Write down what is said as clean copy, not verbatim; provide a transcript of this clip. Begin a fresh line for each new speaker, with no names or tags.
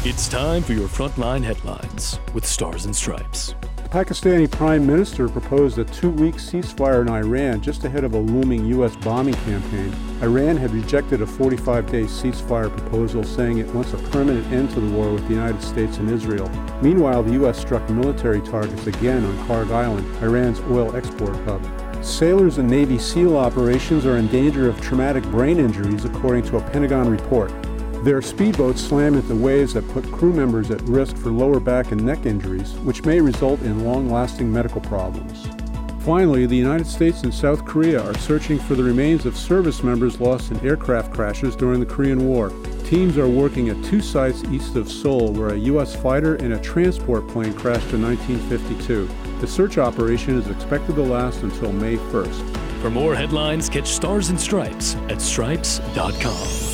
It's time for your Frontline Headlines with Stars and Stripes.
The Pakistani Prime Minister proposed a 2-week ceasefire in Iran just ahead of a looming U.S. bombing campaign. Iran had rejected a 45-day ceasefire proposal, saying it wants a permanent end to the war with the United States and Israel. Meanwhile, the U.S. struck military targets again on Karg Island, Iran's oil export hub. Sailors in Navy SEAL operations are in danger of traumatic brain injuries, according to a Pentagon report. Their speedboats slam into waves that put crew members at risk for lower back and neck injuries, which may result in long-lasting medical problems. Finally, the United States and South Korea are searching for the remains of service members lost in aircraft crashes during the Korean War. Teams are working at 2 sites east of Seoul where a U.S. fighter and a transport plane crashed in 1952. The search operation is expected to last until May 1st.
For more headlines, catch Stars and Stripes at stripes.com.